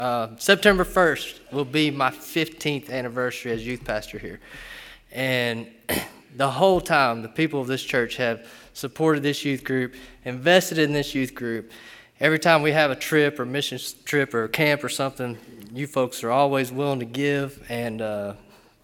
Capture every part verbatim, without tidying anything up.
Uh, September first will be my fifteenth anniversary as youth pastor here. And the whole time, the people of this church have supported this youth group, invested in this youth group. Every time we have a trip or mission trip or camp or something, you folks are always willing to give, and uh,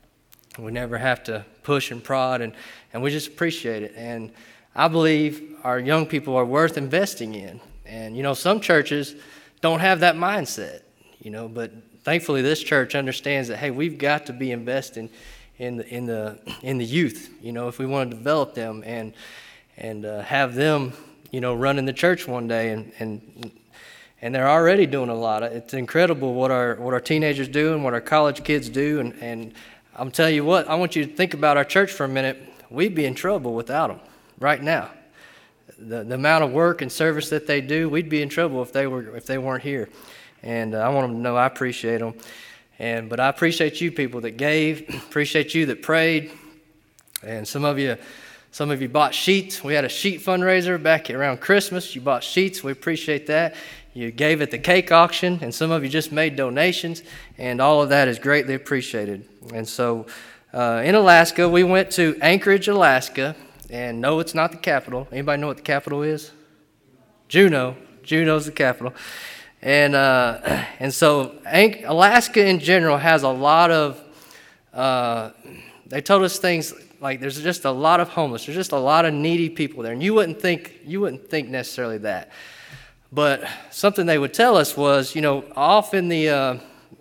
we never have to push and prod, and, and we just appreciate it. And I believe our young people are worth investing in. And, you know, some churches don't have that mindset, you know, but thankfully this church understands that, hey, we've got to be investing in the in the in the youth, you know, if we want to develop them and and uh, have them, you know, running the church one day, and and and they're already doing a lot. It's incredible what our what our teenagers do and what our college kids do, and and I'm telling you what, I want you to think about our church for a minute. We'd be in trouble without them right now. The the amount of work and service that they do, we'd be in trouble if they were if they weren't here. And uh, I want them to know I appreciate them. And but I appreciate you people that gave, appreciate you that prayed, and some of you, some of you bought sheets. We had a sheet fundraiser back around Christmas. You bought sheets. We appreciate that. You gave at the cake auction, and some of you just made donations, and all of that is greatly appreciated. And so, uh, in Alaska, we went to Anchorage, Alaska, and no, it's not the capital. Anybody know what the capital is? Juneau. Juneau's the capital. And uh, and so Alaska in general has a lot of, uh, they told us things like there's just a lot of homeless. There's just a lot of needy people there. And you wouldn't think, you wouldn't think necessarily that. But something they would tell us was, you know, off in the, uh,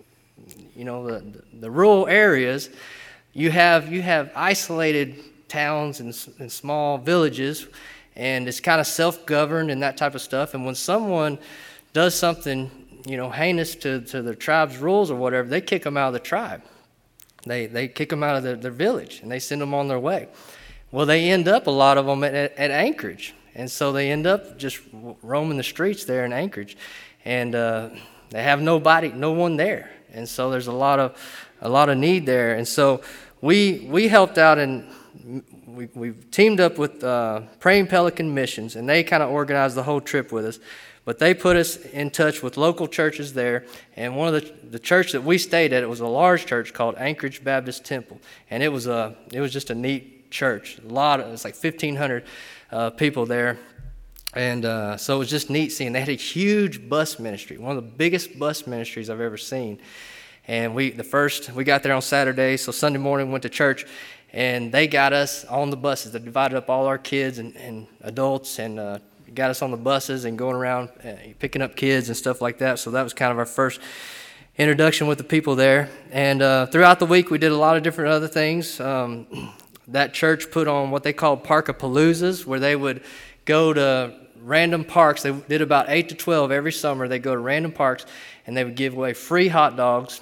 you know, the, the rural areas, you have you have isolated towns and, and small villages, and it's kind of self-governed and that type of stuff. And when someone does something, you know, heinous to, to their tribe's rules or whatever, they kick them out of the tribe. They they kick them out of their, their village, and they send them on their way. Well, they end up, a lot of them, at, at Anchorage. And so they end up just roaming the streets there in Anchorage. And uh, they have nobody, no one there. And so there's a lot of a lot of need there. And so we we helped out, and we, we teamed up with uh, Praying Pelican Missions, and they kind of organized the whole trip with us. But they put us in touch with local churches there, and one of the the church that we stayed at, it was a large church called Anchorage Baptist Temple, and it was a it was just a neat church. A lot of, it's like fifteen hundred uh, people there, and uh, so it was just neat seeing. They had a huge bus ministry, one of the biggest bus ministries I've ever seen. And we the first we got there on Saturday, so Sunday morning we went to church, and they got us on the buses. They divided up all our kids and, and adults, and uh, got us on the buses and going around uh, picking up kids and stuff like that. So that was kind of our first introduction with the people there. And uh, throughout the week, we did a lot of different other things. Um, that church put on what they called Parkapaloozas, where they would go to random parks. They did about eight to twelve every summer. They'd go to random parks, and they would give away free hot dogs.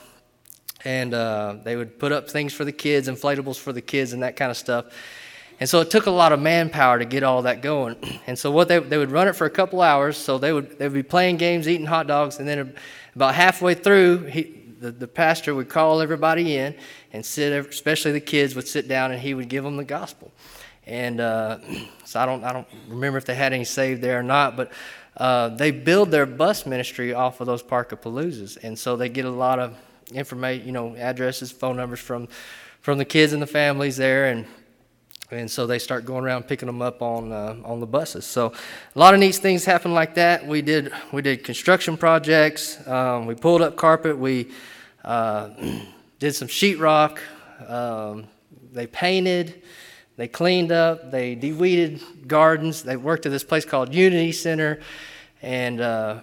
And uh, they would put up things for the kids, inflatables for the kids and that kind of stuff. And so it took a lot of manpower to get all that going. And so what they they would run it for a couple hours. So they would they would be playing games, eating hot dogs, and then about halfway through, he, the the pastor would call everybody in and sit, especially the kids would sit down, and he would give them the gospel. And uh, so I don't I don't remember if they had any saved there or not, but uh, they build their bus ministry off of those Parkapaloozas, and so they get a lot of information, you know, addresses, phone numbers from from the kids and the families there, and. And so they start going around picking them up on uh, on the buses. So a lot of neat things happen like that. We did we did construction projects. Um, we pulled up carpet. We uh, did some sheetrock. Um, they painted. They cleaned up. They de-weeded gardens. They worked at this place called Unity Center, and uh,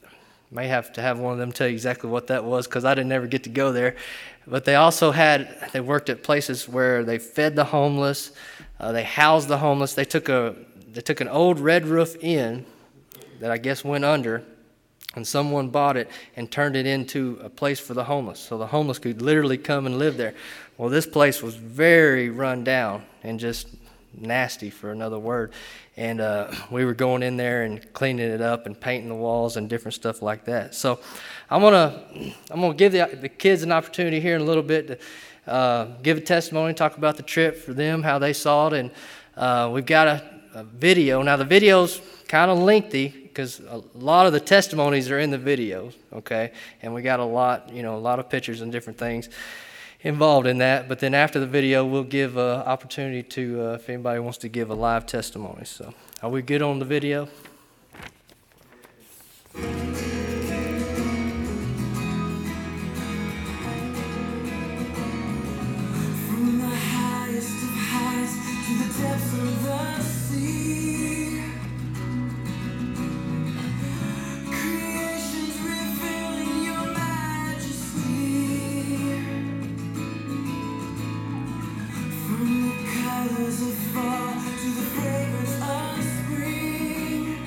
may have to have one of them tell you exactly what that was, because I didn't ever get to go there. But they also had, they worked at places where they fed the homeless, uh, they housed the homeless. They took a, they took an old Red Roof Inn that I guess went under, and someone bought it and turned it into a place for the homeless. So the homeless could literally come and live there. Well, this place was very run down and just nasty, for another word. And uh, we were going in there and cleaning it up and painting the walls and different stuff like that. So I'm gonna I'm gonna give the, the kids an opportunity here in a little bit to uh, give a testimony, talk about the trip for them, how they saw it, and uh, we've got a, a video. Now the video's kind of lengthy, because a lot of the testimonies are in the videos, okay? And we got a lot, you know, a lot of pictures and different things involved in that. But then after the video, we'll give an opportunity to, uh, if anybody wants to give a live testimony. So are we good on the video? From the colors of fall to the fragrance of spring.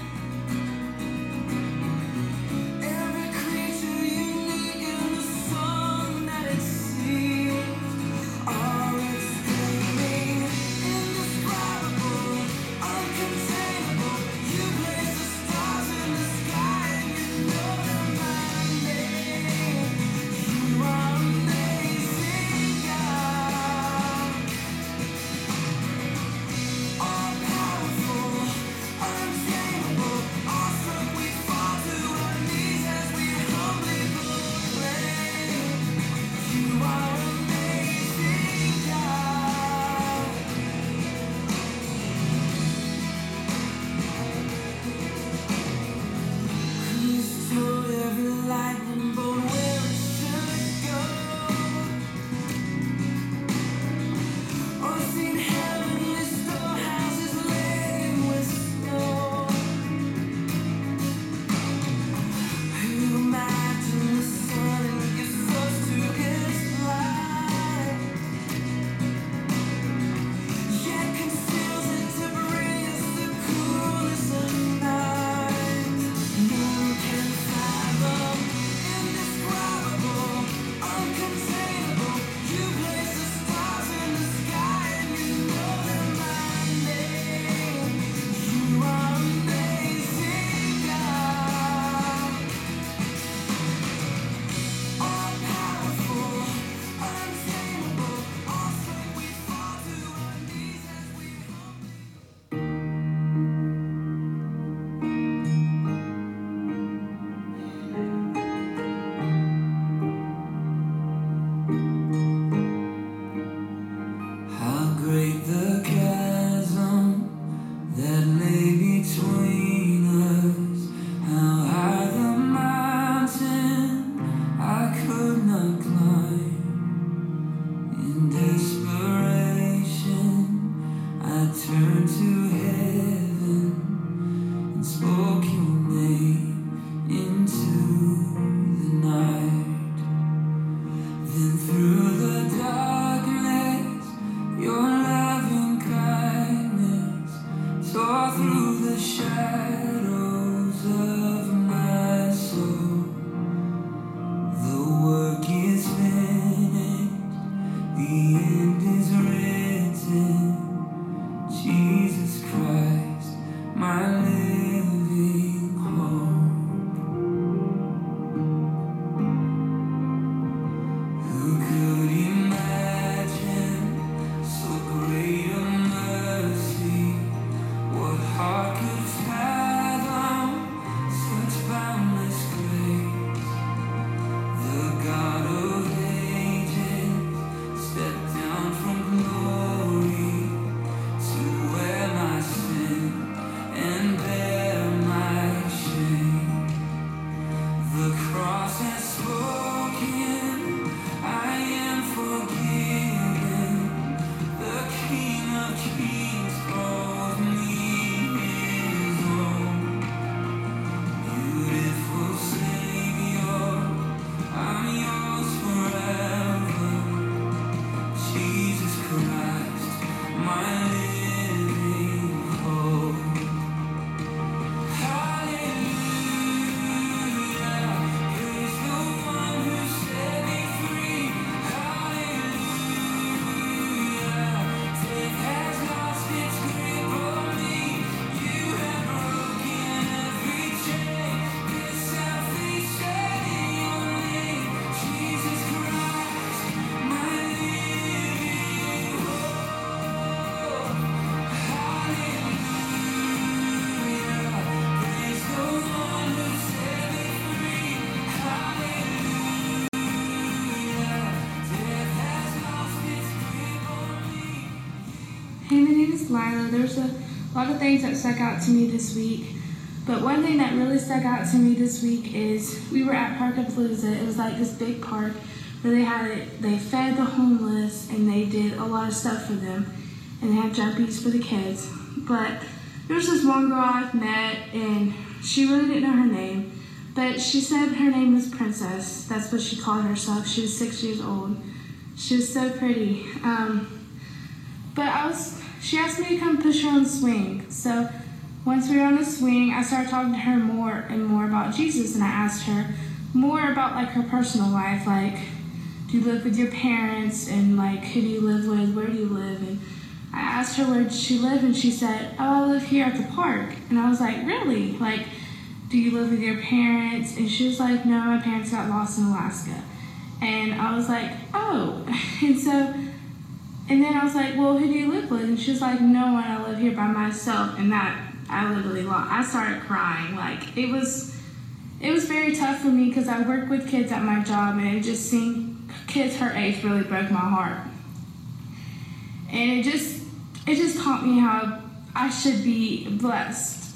is Lila. There's a lot of things that stuck out to me this week, but one thing that really stuck out to me this week is we were at Parkapalooza. It was like this big park where they had it, they fed the homeless and they did a lot of stuff for them, and they had jumpies for the kids. But there's this one girl I've met, and she really didn't know her name, but she said her name was Princess. That's what she called herself. She was six years old. She was so pretty. Um, but I was, she asked me to come push her on the swing. So once we were on the swing, I started talking to her more and more about Jesus, and I asked her more about like her personal life, like, do you live with your parents, and like, who do you live with, where do you live? And I asked her where did she live, and she said, oh, I live here at the park. And I was like, really? Like, do you live with your parents? And she was like, no, my parents got lost in Alaska. And I was like, oh. And so, and then I was like, well, who do you live with? And she was like, no one, I live here by myself. And that, I literally lost, I started crying. Like, it was, it was very tough for me because I work with kids at my job, and it just seemed, kids her age really broke my heart. And it just, it just taught me how I should be blessed.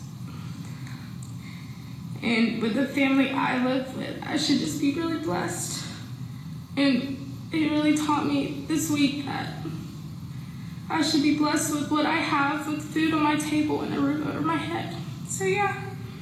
And with the family I live with, I should just be really blessed. And it really taught me this week that I should be blessed with what I have, with food on my table and a roof over my head. So yeah.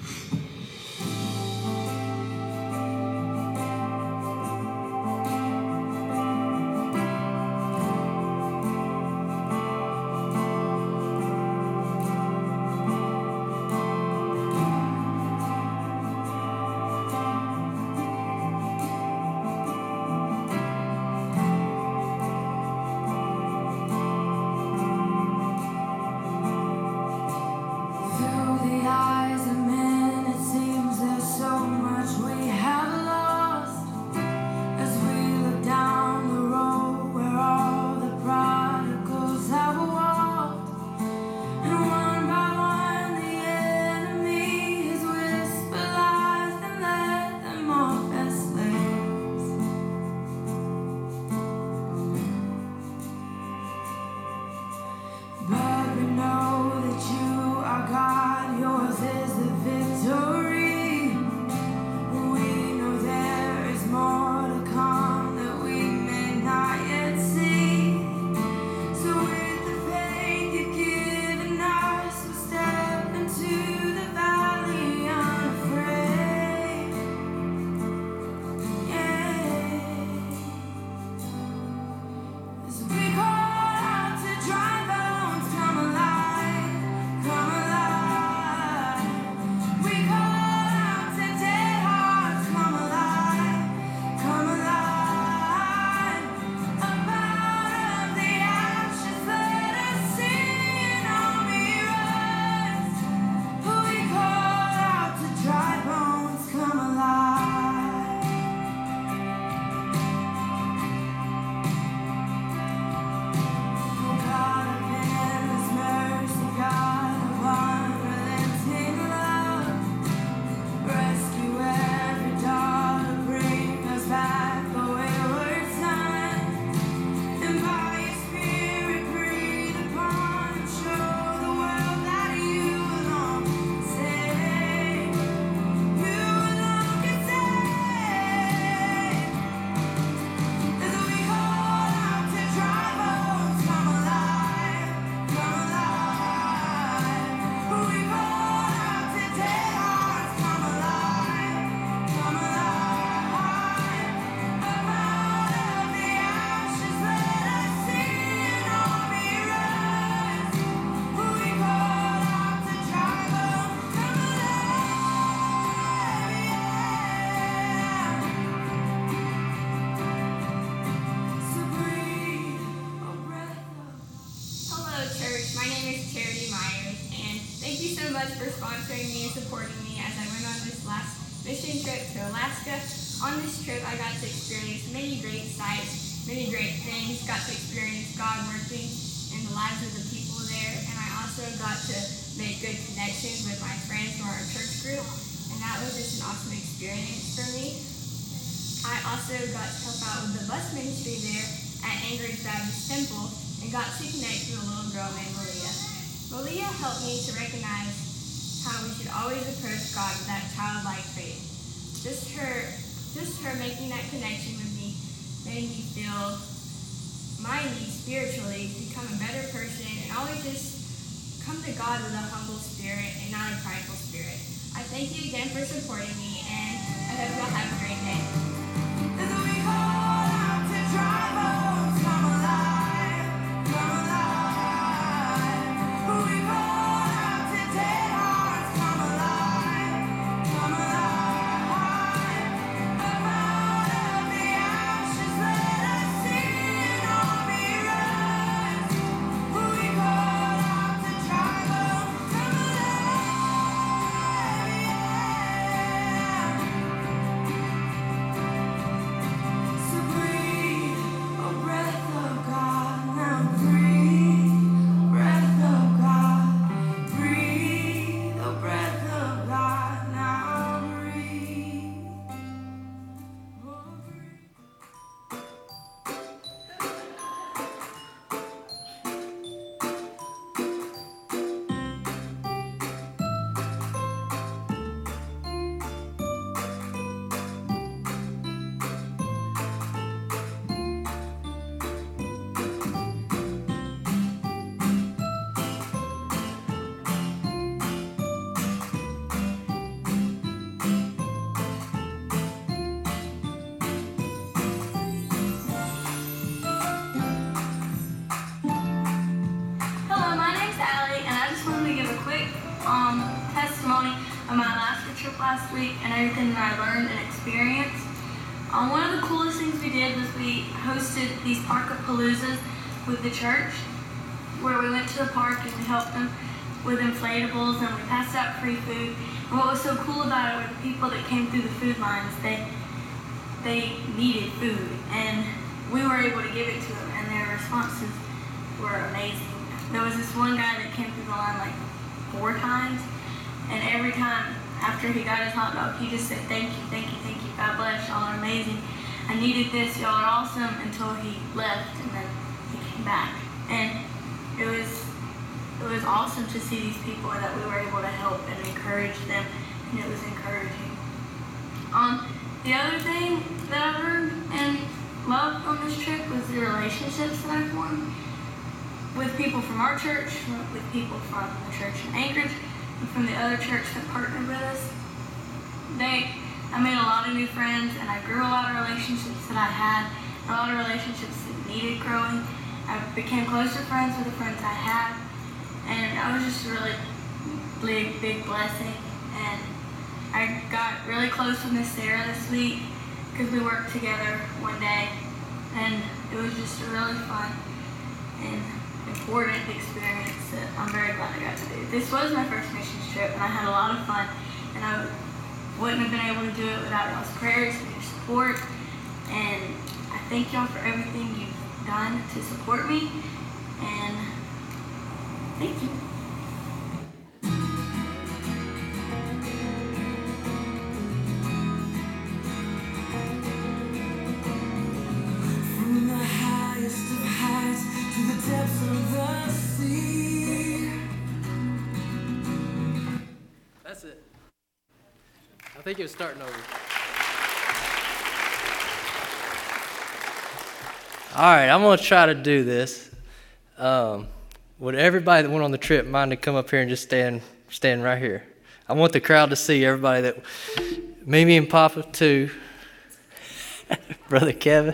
For sponsoring me and supporting me as I went on this last mission trip to Alaska. On this trip, I got to experience many great sights, many great things, got to experience God working in the lives of the people there, and I also got to make good connections with my friends from our church group, and that was just an awesome experience for me. I also got to help out with the bus ministry there at Anchorage Baptist Temple and got to connect with a little girl named Maria. Malia helped me to recognize how we should always approach God with that childlike faith. Just her, just her making that connection with me made me feel my need spiritually to become a better person and always just come to God with a humble spirit and not a prideful spirit. I thank you again for supporting me, and I hope y'all have a great day. Um, testimony of my Alaska trip last week and everything that I learned and experienced. Um, one of the coolest things we did was we hosted these Park-a-Paloozas with the church, where we went to the park and we helped them with inflatables and we passed out free food. And what was so cool about it were the people that came through the food lines. They they needed food, and we were able to give it to them, and their responses were amazing. There was this one guy that came through the line like four times, and every time after he got his hot dog, he just said, "Thank you, thank you, thank you, God bless, y'all are amazing. I needed this, y'all are awesome," until he left, and then he came back. And it was it was awesome to see these people that we were able to help and encourage them, and it was encouraging. Um, the other thing that I learned and loved on this trip was the relationships that I formed with people from our church, with people from the church in Anchorage, and from the other church that partnered with us. They, I made a lot of new friends, and I grew a lot of relationships that I had, a lot of relationships that needed growing. I became closer friends with the friends I had, and I was just a really big, big blessing. And I got really close with Miss Sarah this week because we worked together one day, and it was just a really fun and important experience that I'm very glad I got to do. This was my first missions trip, and I had a lot of fun, and I wouldn't have been able to do it without y'all's prayers and your support. And I thank y'all for everything you've done to support me, and thank you. From the highest of heights to the depths of the sea. That's it. I think it was starting over. All right, I'm going to try to do this. Um, would everybody that went on the trip mind to come up here and just stand stand right here? I want the crowd to see everybody that, Mimi and Papa too, Brother Kevin.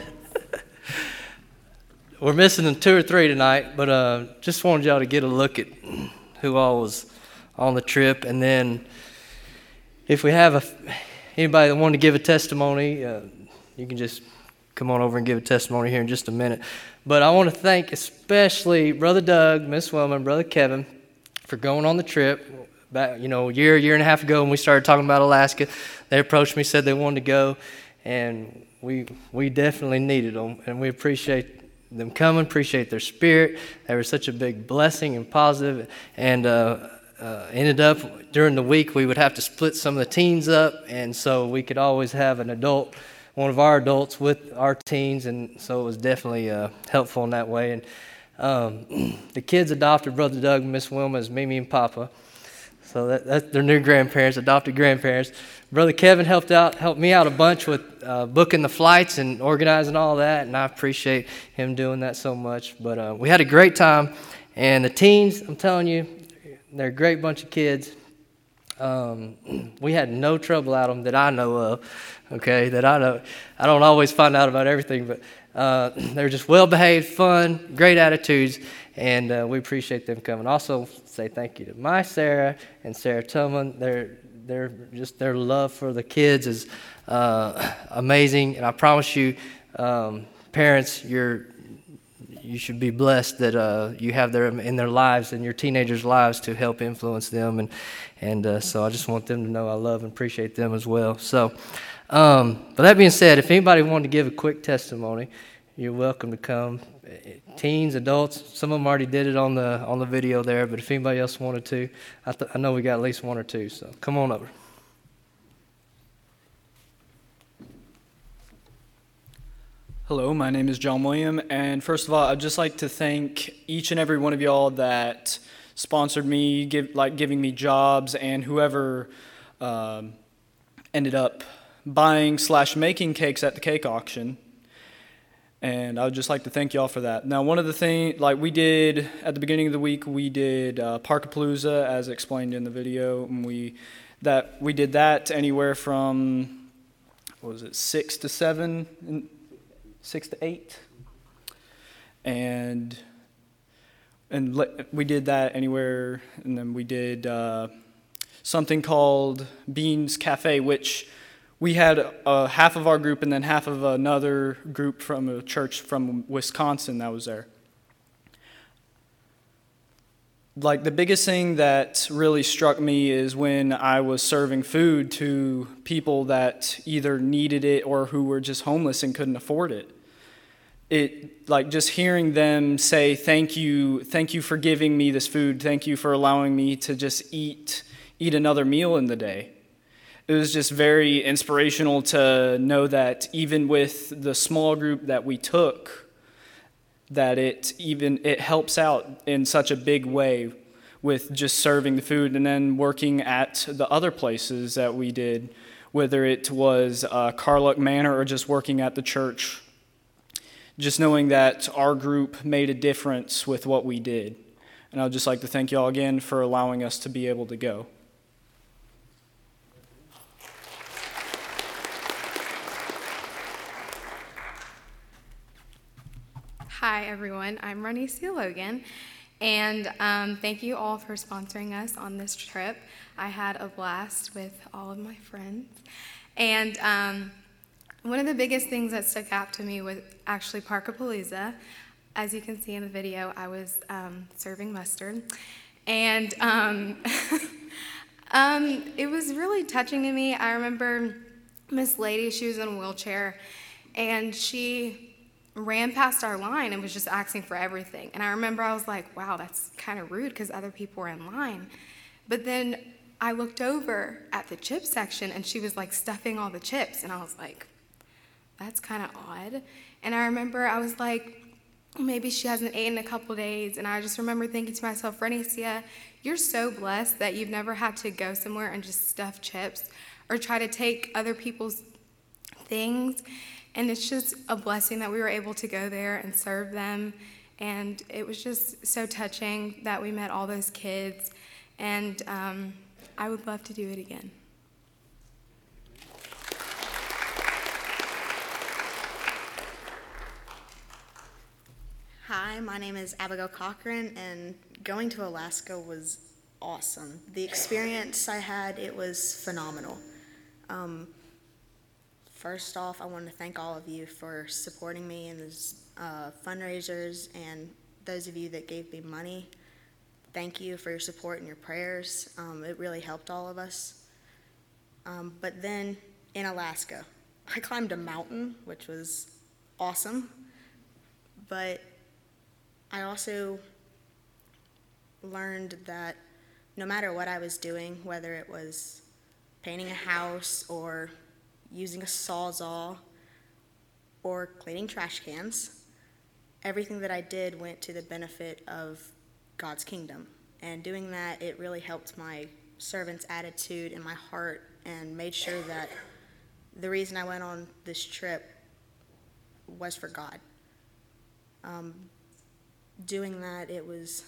We're missing two or three tonight, but uh, just wanted y'all to get a look at who all was on the trip. And then if we have a, anybody that wanted to give a testimony, uh, you can just come on over and give a testimony here in just a minute. But I want to thank especially Brother Doug, Miss Wellman, Brother Kevin for going on the trip. Back, you know, a year, year and a half ago when we started talking about Alaska, they approached me, said they wanted to go, and we we definitely needed them, and we appreciate them coming, appreciate their spirit. They were such a big blessing and positive, and uh, uh, ended up during the week we would have to split some of the teens up, and so we could always have an adult, one of our adults with our teens, and so it was definitely uh, helpful in that way. And Um, the kids adopted Brother Doug and Miss Wilma as Mimi and Papa. So that, that's their new grandparents, adopted grandparents. Brother Kevin helped out, helped me out a bunch with uh, booking the flights and organizing all that, and I appreciate him doing that so much. But uh, we had a great time, and the teens, I'm telling you, they're a great bunch of kids. Um, we had no trouble at them that I know of, okay, that I know. I don't always find out about everything, but uh, they're just well-behaved, fun, great attitudes, and uh, we appreciate them coming. Also, say thank you to my Sarah and Sarah Tillman. They're, they're just, their love for the kids is uh, amazing, and I promise you, um, parents, you're you should be blessed that uh, you have them in their lives and your teenagers' lives to help influence them. And and uh, so I just want them to know I love and appreciate them as well. So, um, but that being said, if anybody wanted to give a quick testimony, you're welcome to come. Teens, adults, some of them already did it on the on the video there, but if anybody else wanted to, I, th- I know we got at least one or two, so come on over. Hello, my name is John William, and first of all, I'd just like to thank each and every one of y'all that sponsored me, give, like giving me jobs, and whoever um, ended up buying slash making cakes at the cake auction. And I would just like to thank y'all for that. Now, one of the things, like we did at the beginning of the week, we did uh, Parkapalooza, as explained in the video, and we that we did that anywhere from, what was it, six to seven. Six to eight, and and le- we did that anywhere, and then we did uh, something called Beans Cafe, which we had uh, half of our group and then half of another group from a church from Wisconsin that was there. Like the biggest thing that really struck me is when I was serving food to people that either needed it or who were just homeless and couldn't afford it. It, like just hearing them say, thank you, thank you for giving me this food, thank you for allowing me to just eat, eat another meal in the day. It was just very inspirational to know that even with the small group that we took, that it even, it helps out in such a big way with just serving the food and then working at the other places that we did, whether it was uh, Carluck Manor or just working at the church. Just knowing that our group made a difference with what we did. And I'd just like to thank you all again for allowing us to be able to go. Hi, everyone. I'm Ronicia Logan, and um, thank you all for sponsoring us on this trip. I had a blast with all of my friends, and um, one of the biggest things that stuck out to me was actually Parkapalooza. As you can see in the video, I was um, serving mustard, and um, um, it was really touching to me. I remember Miss Lady, she was in a wheelchair, and she ran past our line and was just asking for everything. And I remember I was like, wow, that's kind of rude because other people were in line. But then I looked over at the chip section, and she was like stuffing all the chips, and I was like, that's kind of odd. And I remember I was like, maybe she hasn't eaten in a couple days. And I just remember thinking to myself, Renicia, you're so blessed that you've never had to go somewhere and just stuff chips or try to take other people's things. And it's just a blessing that we were able to go there and serve them. And it was just so touching that we met all those kids. And um, I would love to do it again. Hi, my name is Abigail Cochran, and going to Alaska was awesome. The experience I had, it was phenomenal. Um, first off, I want to thank all of you for supporting me in these uh, fundraisers, and those of you that gave me money. Thank you for your support and your prayers. Um, it really helped all of us. Um, but then in Alaska, I climbed a mountain, which was awesome, but I also learned that no matter what I was doing, whether it was painting a house or using a Sawzall or cleaning trash cans, everything that I did went to the benefit of God's kingdom. And doing that, it really helped my servant's attitude and my heart, and made sure that the reason I went on this trip was for God. Um, doing that, it was,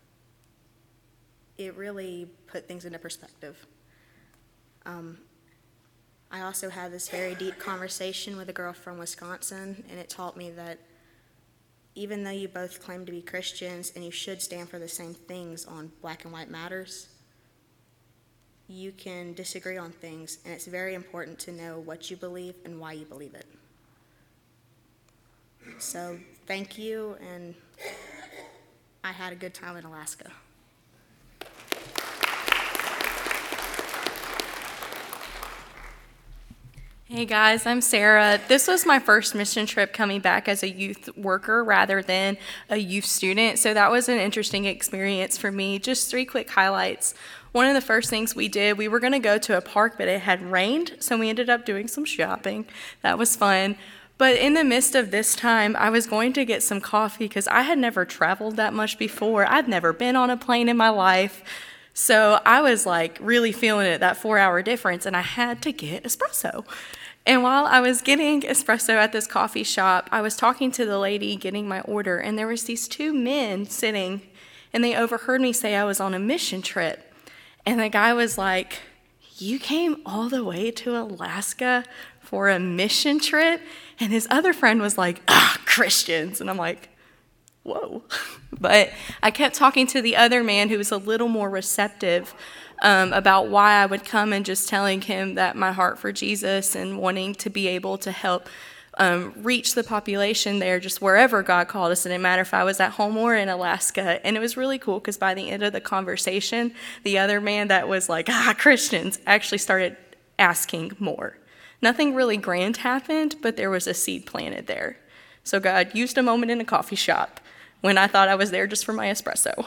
it really put things into perspective. Um, I also had this very deep conversation with a girl from Wisconsin, and it taught me that even though you both claim to be Christians and you should stand for the same things on black and white matters, you can disagree on things, and it's very important to know what you believe and why you believe it. So thank you, and I had a good time in Alaska. Hey guys, I'm Sarah. This was my first mission trip coming back as a youth worker rather than a youth student, so that was an interesting experience for me. Just three quick highlights. One of the first things we did, we were going to go to a park, but it had rained, so we ended up doing some shopping. That was fun. But in the midst of this time, I was going to get some coffee because I had never traveled that much before. I'd never been on a plane in my life. So I was like really feeling it, that four-hour difference, and I had to get espresso. And while I was getting espresso at this coffee shop, I was talking to the lady getting my order, and there was these two men sitting, and they overheard me say I was on a mission trip. And the guy was like, "You came all the way to Alaska for a mission trip?" And his other friend was like, "Ah, Christians." And I'm like, whoa. But I kept talking to the other man who was a little more receptive um, about why I would come, and just telling him that my heart for Jesus and wanting to be able to help um, reach the population there, just wherever God called us. It didn't matter if I was at home or in Alaska. And it was really cool because by the end of the conversation, the other man that was like, "Ah, Christians," actually started asking more. Nothing really grand happened, but there was a seed planted there. So God used a moment in a coffee shop when I thought I was there just for my espresso.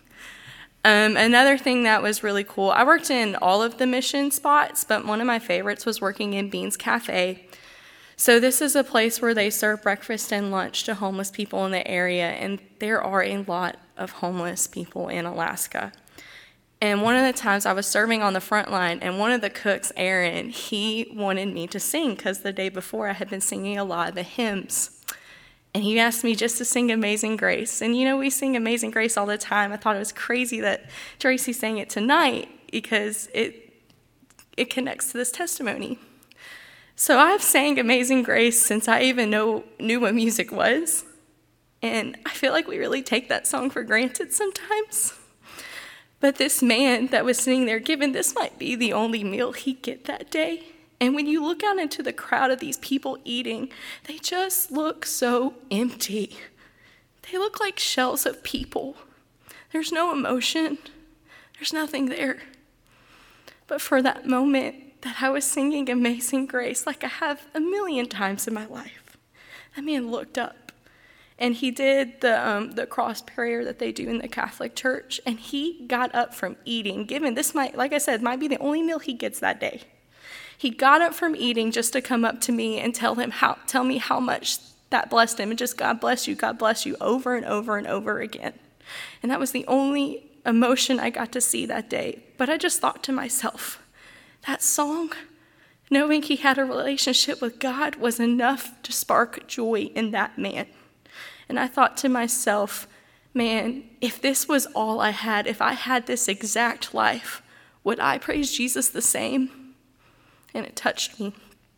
Um, another thing that was really cool, I worked in all of the mission spots, but one of my favorites was working in Beans Cafe. So this is a place where they serve breakfast and lunch to homeless people in the area, and there are a lot of homeless people in Alaska. And one of the times I was serving on the front line, and one of the cooks, Aaron, he wanted me to sing because the day before I had been singing a lot of the hymns. And he asked me just to sing Amazing Grace. And you know, we sing Amazing Grace all the time. I thought it was crazy that Tracy sang it tonight because it it connects to this testimony. So I've sang Amazing Grace since I even know, knew what music was. And I feel like we really take that song for granted sometimes. But this man that was sitting there, given this might be the only meal he'd get that day, and when you look out into the crowd of these people eating, they just look so empty. They look like shells of people. There's no emotion. There's nothing there. But for that moment that I was singing Amazing Grace, like I have a million times in my life, that man looked up, and he did the um, the cross prayer that they do in the Catholic Church, and he got up from eating, given this might, like I said, might be the only meal he gets that day. He got up from eating just to come up to me and tell him how, tell me how much that blessed him, and just God bless you, God bless you, over and over and over again. And that was the only emotion I got to see that day. But I just thought to myself, that song, knowing he had a relationship with God, was enough to spark joy in that man. And I thought to myself, man, if this was all I had, if I had this exact life, would I praise Jesus the same? And it touched me.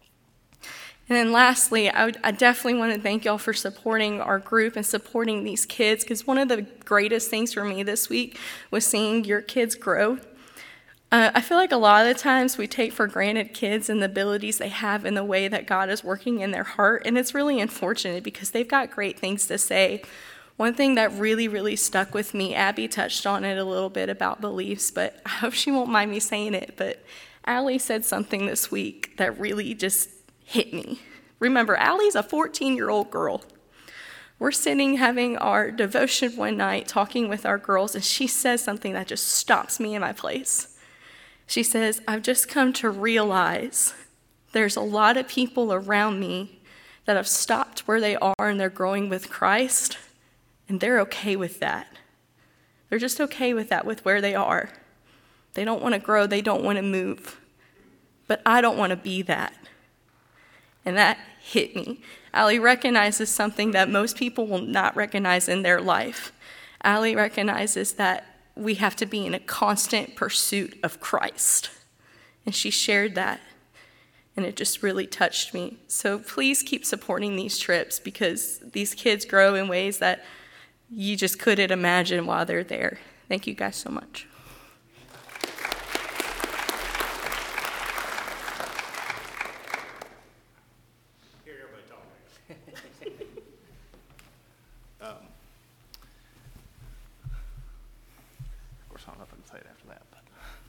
And then lastly, I, would, I definitely want to thank y'all for supporting our group and supporting these kids, because one of the greatest things for me this week was seeing your kids grow. Uh, I feel like a lot of the times we take for granted kids and the abilities they have in the way that God is working in their heart, and it's really unfortunate because they've got great things to say. One thing that really, really stuck with me, Abby touched on it a little bit about beliefs, but I hope she won't mind me saying it, but Allie said something this week that really just hit me. Remember, Allie's a fourteen-year-old girl. We're sitting having our devotion one night, talking with our girls, and she says something that just stops me in my place. She says, "I've just come to realize there's a lot of people around me that have stopped where they are and they're growing with Christ, and they're okay with that. They're just okay with that, with where they are. They don't want to grow, they don't want to move. But I don't want to be that. And that hit me. Allie recognizes something that most people will not recognize in their life. Allie recognizes that we have to be in a constant pursuit of Christ. And she shared that. And it just really touched me. So please keep supporting these trips, because these kids grow in ways that you just couldn't imagine while they're there. Thank you guys so much. Hear everybody talking. um, of course, I don't know if I can say it after that. But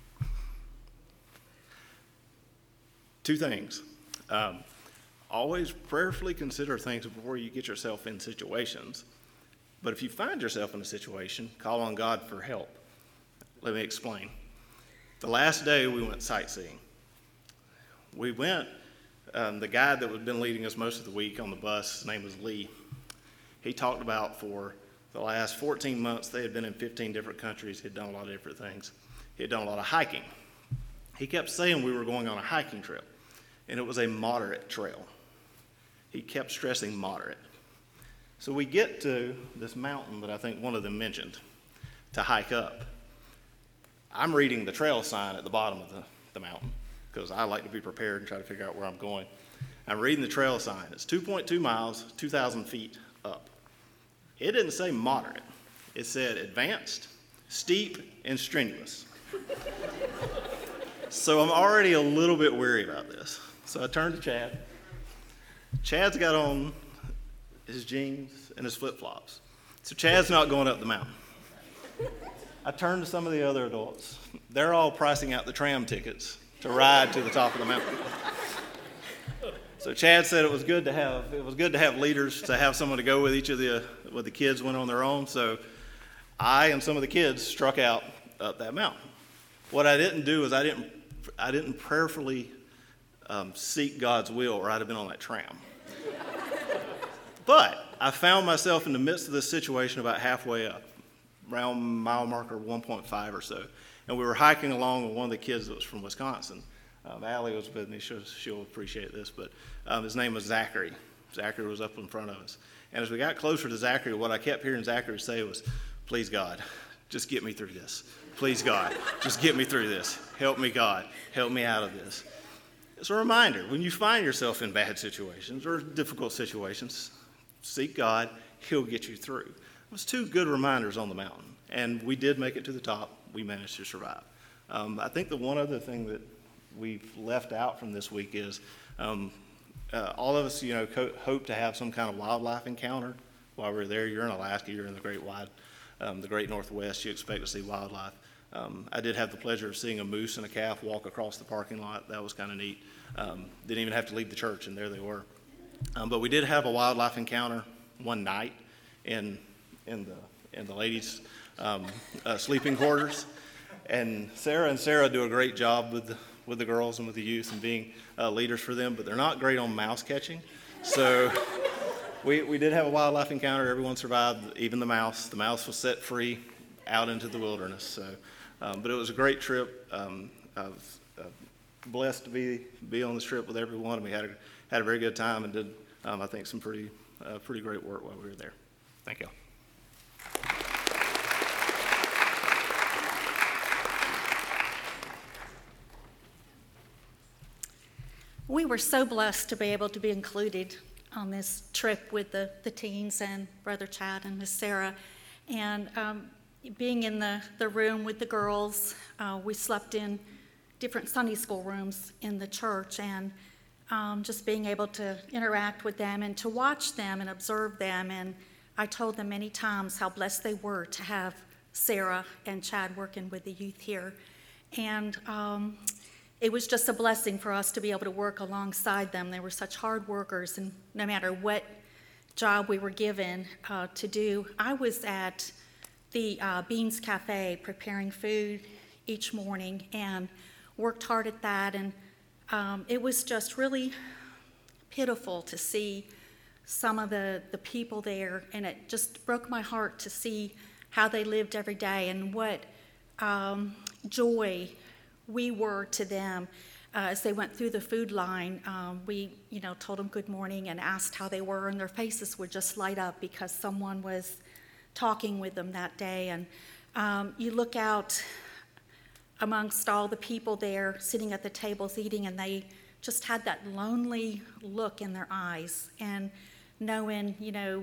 two things. Um, always prayerfully consider things before you get yourself in situations. But if you find yourself in a situation, call on God for help. Let me explain. The last day we went sightseeing. We went, um, the guide that had been leading us most of the week on the bus, his name was Lee. He talked about for the last fourteen months, they had been in fifteen different countries. He had done a lot of different things. He had done a lot of hiking. He kept saying we were going on a hiking trip, and it was a moderate trail. He kept stressing moderate. So we get to this mountain that I think one of them mentioned to hike up. I'm reading the trail sign at the bottom of the, the mountain because I like to be prepared and try to figure out where I'm going. I'm reading the trail sign. It's two point two miles, two thousand feet up. It didn't say moderate. It said advanced, steep, and strenuous. So I'm already a little bit weary about this. So I turned to Chad. Chad's got on his jeans and his flip-flops. So Chad's not going up the mountain. I turned to some of the other adults. They're all pricing out the tram tickets to ride to the top of the mountain. So Chad said it was good to have it was good to have leaders, to have someone to go with. Each of the with the kids went on their own. So I and some of the kids struck out up that mountain. What I didn't do is I didn't I didn't prayerfully um, seek God's will, or I'd have been on that tram. But I found myself in the midst of this situation about halfway up, around mile marker one point five or so. And we were hiking along with one of the kids that was from Wisconsin. Um, Allie was with me. She'll, she'll appreciate this. But um, his name was Zachary. Zachary was up in front of us. And as we got closer to Zachary, what I kept hearing Zachary say was, please, God, just get me through this. Please, God, just get me through this. Help me, God. Help me out of this. It's a reminder, when you find yourself in bad situations or difficult situations, seek God, he'll get you through. It was two good reminders on the mountain, and we did make it to the top. We managed to survive. Um, I think the one other thing that we've left out from this week is um, uh, all of us, you know, co- hope to have some kind of wildlife encounter while we're there. You're in Alaska, you're in the Great Wide, um, the Great Northwest, you expect to see wildlife. Um, I did have the pleasure of seeing a moose and a calf walk across the parking lot. That was kind of neat. Um, didn't even have to leave the church, and there they were. Um, but we did have a wildlife encounter one night in in the in the ladies' um, uh, sleeping quarters, and Sarah and Sarah do a great job with the, with the girls and with the youth and being uh, leaders for them. But they're not great on mouse catching, so we we did have a wildlife encounter. Everyone survived, even the mouse. The mouse was set free out into the wilderness. So, um, but it was a great trip. Um, I was uh, blessed to be be on this trip with everyone. We had a had a very good time and did, um, I think, some pretty, uh, pretty great work while we were there. Thank you. We were so blessed to be able to be included on this trip with the, the teens and Brother Chad and Miss Sarah. And um, being in the, the room with the girls, uh, we slept in different Sunday school rooms in the church, and Um, just being able to interact with them and to watch them and observe them. And I told them many times how blessed they were to have Sarah and Chad working with the youth here. And um, it was just a blessing for us to be able to work alongside them. They were such hard workers, and no matter what job we were given uh, to do, I was at the uh, Beans Cafe preparing food each morning and worked hard at that. And Um, it was just really pitiful to see some of the, the people there, and it just broke my heart to see how they lived every day and what um, joy we were to them. Uh, as they went through the food line, um, we, you know, told them good morning and asked how they were, and their faces would just light up because someone was talking with them that day. And um, you look out amongst all the people there sitting at the tables eating, and they just had that lonely look in their eyes, and knowing, you know,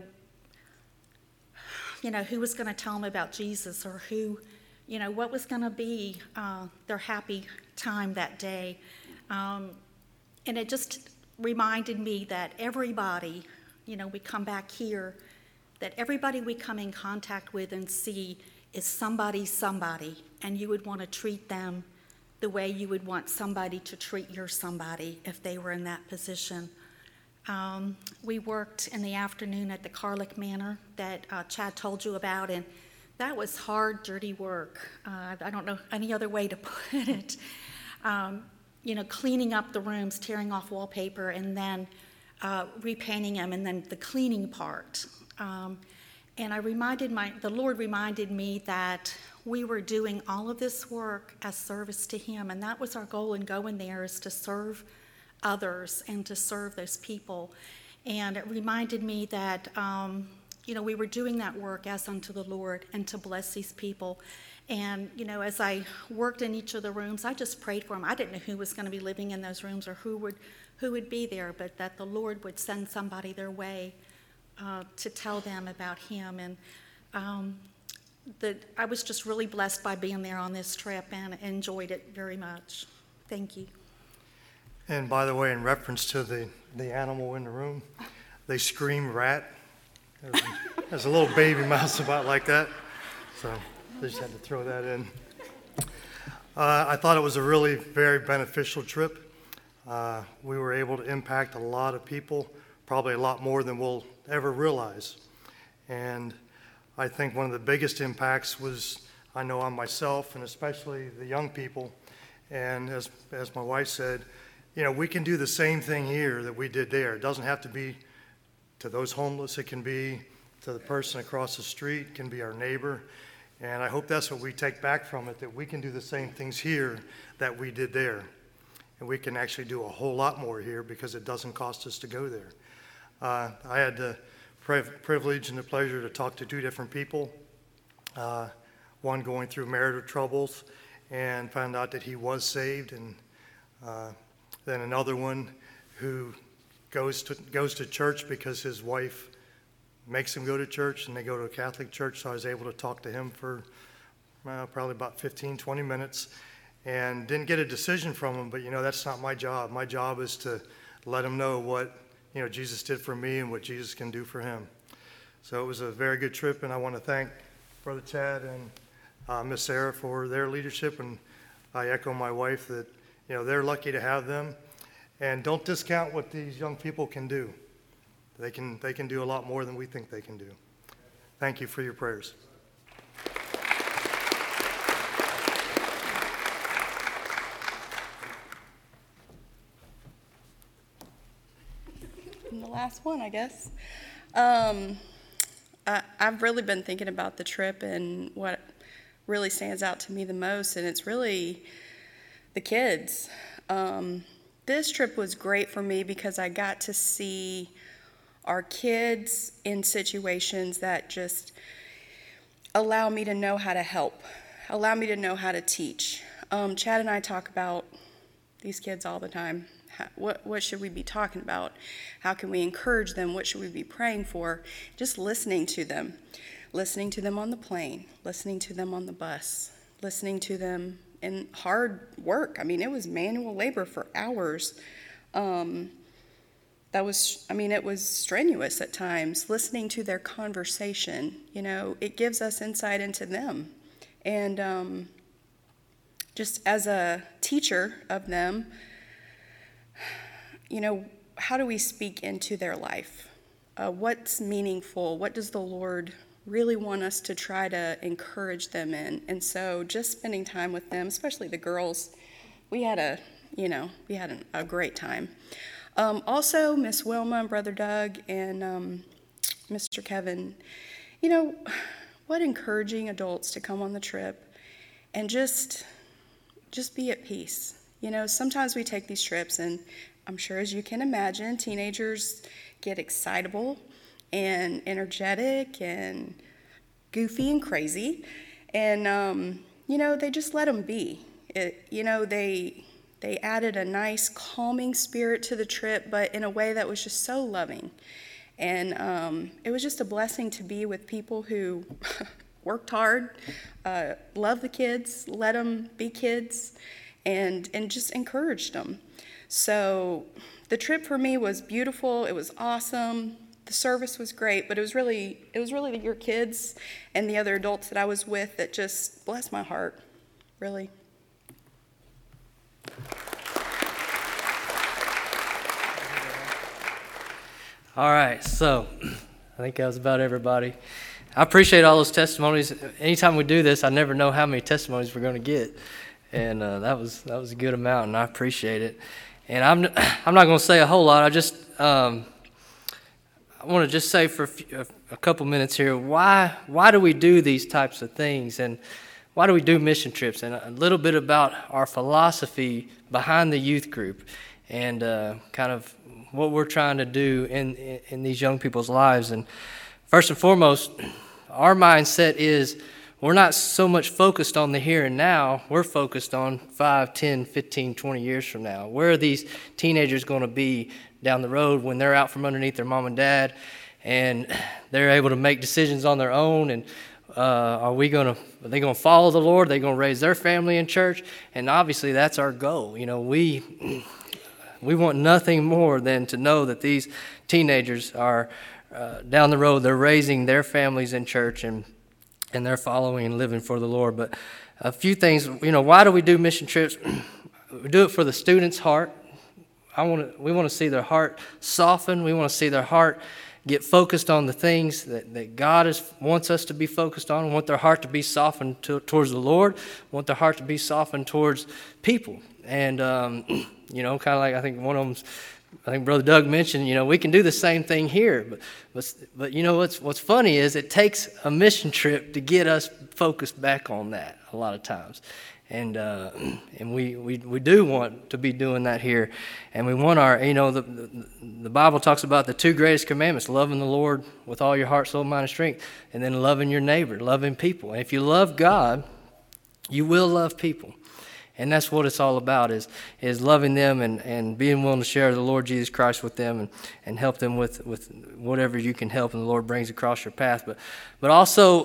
you know, who was going to tell them about Jesus, or who, you know, what was going to be uh, their happy time that day. Um, and it just reminded me that everybody, you know, we come back here, that everybody we come in contact with and see is somebody, somebody, and you would want to treat them the way you would want somebody to treat your somebody if they were in that position. Um, we worked in the afternoon at the Carlick Manor that uh, Chad told you about, and that was hard, dirty work. Uh, I don't know any other way to put it. Um, you know, cleaning up the rooms, tearing off wallpaper, and then uh, repainting them, and then the cleaning part. Um, and I reminded my, the Lord reminded me that we were doing all of this work as service to Him, and that was our goal in going there, is to serve others and to serve those people. And it reminded me that, um, you know, we were doing that work as unto the Lord and to bless these people. And, you know, as I worked in each of the rooms, I just prayed for them. I didn't know who was going to be living in those rooms or who would who would be there, but that the Lord would send somebody their way uh, to tell them about Him. And um, the, I was just really blessed by being there on this trip and enjoyed it very much. Thank you. And by the way, in reference to the, the animal in the room, they scream rat. There's, there's a little baby mouse about like that. So I just had to throw that in. Uh, I thought it was a really very beneficial trip. Uh, we were able to impact a lot of people, probably a lot more than we'll ever realize. And I think one of the biggest impacts was, I know on myself and especially the young people. And as, as my wife said, you know, we can do the same thing here that we did there. It doesn't have to be to those homeless. It can be to the person across the street. It can be our neighbor. And I hope that's what we take back from it, that we can do the same things here that we did there. And we can actually do a whole lot more here because it doesn't cost us to go there. Uh, I had the priv- privilege and the pleasure to talk to two different people, uh, one going through marital troubles and found out that he was saved, and uh, then another one who goes to goes to church because his wife makes him go to church, and they go to a Catholic church. So I was able to talk to him for uh, probably about fifteen, twenty minutes, and didn't get a decision from him. But you know, that's not my job. My job is to let him know what, you know, Jesus did for me and what Jesus can do for him. So it was a very good trip, and I want to thank Brother Chad and uh, Miss Sarah for their leadership, and I echo my wife that, you know, they're lucky to have them. And don't discount what these young people can do. They can, they can do a lot more than we think they can do. Thank you for your prayers. And the last one, I guess. Um, I, I've really been thinking about the trip and what really stands out to me the most, and it's really the kids. Um, this trip was great for me because I got to see our kids in situations that just allow me to know how to help, allow me to know how to teach. Um, Chad and I talk about these kids all the time. How, what, what should we be talking about? How can we encourage them? What should we be praying for? Just listening to them, listening to them on the plane, listening to them on the bus, listening to them in hard work. I mean, it was manual labor for hours. Um, That was, I mean, it was strenuous at times, listening to their conversation. You know, it gives us insight into them. And um, just as a teacher of them, you know, how do we speak into their life? Uh, what's meaningful? What does the Lord really want us to try to encourage them in? And so just spending time with them, especially the girls, we had a, you know, we had an, a great time. Um, also, Miss Wilma and Brother Doug and um, Mister Kevin, you know, what encouraging adults to come on the trip and just, just be at peace. You know, sometimes we take these trips, and I'm sure, as you can imagine, teenagers get excitable and energetic and goofy and crazy, and um, you know, they just let them be. It, you know, they they added a nice calming spirit to the trip, but in a way that was just so loving, and um, it was just a blessing to be with people who worked hard, uh, loved the kids, let them be kids, and and just encouraged them. So the trip for me was beautiful. It was awesome. The service was great, but it was really it was really your kids and the other adults that I was with that just blessed my heart, really. All right, so I think that was about everybody. I appreciate all those testimonies. Anytime we do this, I never know how many testimonies we're going to get, and uh, that was that was a good amount, and I appreciate it. And I'm I'm not going to say a whole lot. I just um, I want to just say for a, few, a couple minutes here, why why do we do these types of things, and why do we do mission trips, and a little bit about our philosophy behind the youth group, and uh, kind of what we're trying to do in, in in these young people's lives. And first and foremost, our mindset is we're not so much focused on the here and now. We're focused on five, ten, fifteen, twenty years from now. Where are these teenagers going to be down the road when they're out from underneath their mom and dad and they're able to make decisions on their own? And uh, are we going to, are they going to follow the Lord? Are they going to raise their family in church? And obviously that's our goal. You know, we we want nothing more than to know that these teenagers are uh, down the road, they're raising their families in church, and and they're following and living for the Lord. But a few things, you know, why do we do mission trips? We do it for the student's heart. I want to, we want to see their heart soften. We want to see their heart get focused on the things that, that God is, wants us to be focused on. We want their heart to be softened to, towards the Lord. We want their heart to be softened towards people. And, um, you know, kind of like I think one of them's, I think Brother Doug mentioned, you know, we can do the same thing here. But, but, but you know, what's, what's funny is it takes a mission trip to get us focused back on that a lot of times. And uh, and we, we, we do want to be doing that here. And we want our, you know, the, the, the Bible talks about the two greatest commandments, loving the Lord with all your heart, soul, mind, and strength, and then loving your neighbor, loving people. And if you love God, you will love people. And that's what it's all about, is is loving them and, and being willing to share the Lord Jesus Christ with them and, and help them with, with whatever you can help and the Lord brings across your path. But but also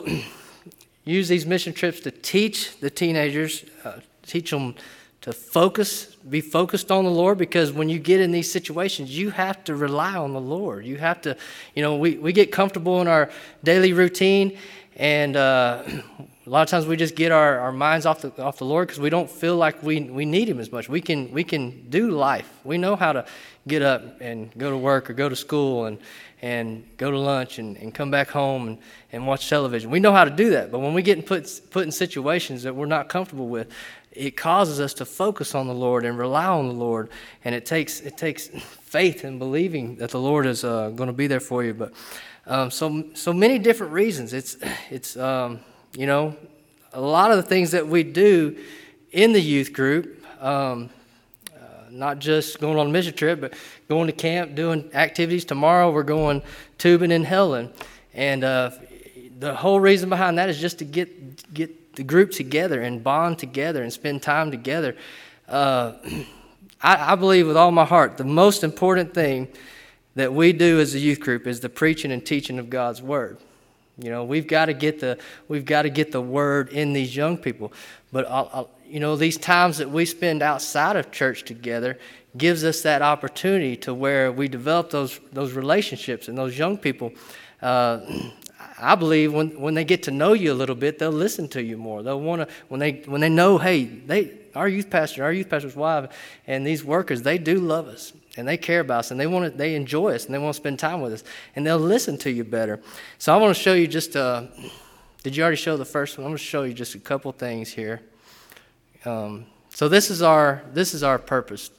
use these mission trips to teach the teenagers, uh, teach them to focus, be focused on the Lord, because when you get in these situations, you have to rely on the Lord. You have to, you know, we, we get comfortable in our daily routine, and uh, a lot of times we just get our, our minds off the off the Lord because we don't feel like we, we need Him as much. We can we can do life. We know how to get up and go to work or go to school and and go to lunch and, and come back home and, and watch television. We know how to do that. But when we get put put in situations that we're not comfortable with, it causes us to focus on the Lord and rely on the Lord. And it takes it takes faith in believing that the Lord is uh, going to be there for you. But um, so so many different reasons. It's it's um, you know, a lot of the things that we do in the youth group, um, uh, not just going on a mission trip, but going to camp, doing activities. Tomorrow we're going tubing in Helen. And uh, the whole reason behind that is just to get get the group together and bond together and spend time together. Uh, I, I believe with all my heart, the most important thing that we do as a youth group is the preaching and teaching of God's Word. You know, we've got to get the we've got to get the Word in these young people. But I'll, I'll, you know, these times that we spend outside of church together gives us that opportunity to where we develop those those relationships, and those young people. Uh, I believe when when they get to know you a little bit, they'll listen to you more. They'll want to when they when they know, hey, they our youth pastor, our youth pastor's wife, and these workers, they do love us. And they care about us, and they want to, they enjoy us, and they want to spend time with us, and they'll listen to you better. So I want to show you just, uh, did you already show the first one? I'm going to show you just a couple things here. Um, so this is our this is our purpose.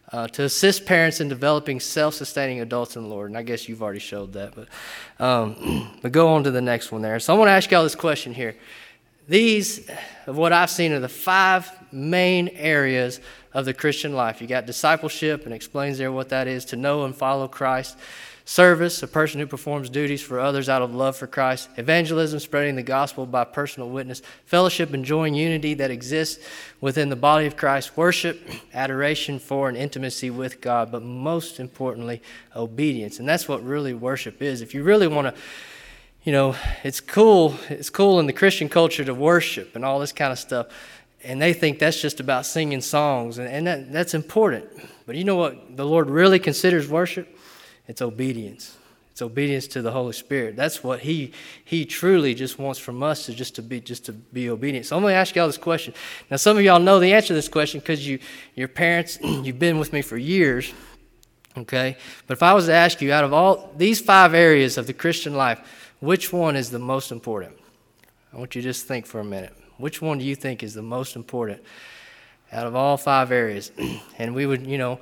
uh, to assist parents in developing self-sustaining adults in the Lord. And I guess you've already showed that, but, um, but go on to the next one there. So I want to ask y'all this question here. These, of what I've seen, are the five main areas of the Christian life. You got discipleship, and explains there what that is, to know and follow Christ. Service, a person who performs duties for others out of love for Christ. Evangelism, spreading the gospel by personal witness. Fellowship, enjoying unity that exists within the body of Christ. Worship, adoration for and intimacy with God. But most importantly, obedience. And that's what really worship is. If you really want to, you know, it's cool. It's cool in the Christian culture to worship and all this kind of stuff. And they think that's just about singing songs. And, and that, that's important. But you know what the Lord really considers worship? It's obedience. It's obedience to the Holy Spirit. That's what He He truly just wants from us, to just to be just to be obedient. So I'm going to ask y'all this question. Now, some of y'all know the answer to this question because you, your parents, you've been with me for years. Okay, but if I was to ask you, out of all these five areas of the Christian life, which one is the most important? I want you to just think for a minute. Which one do you think is the most important out of all five areas? And we would, you know.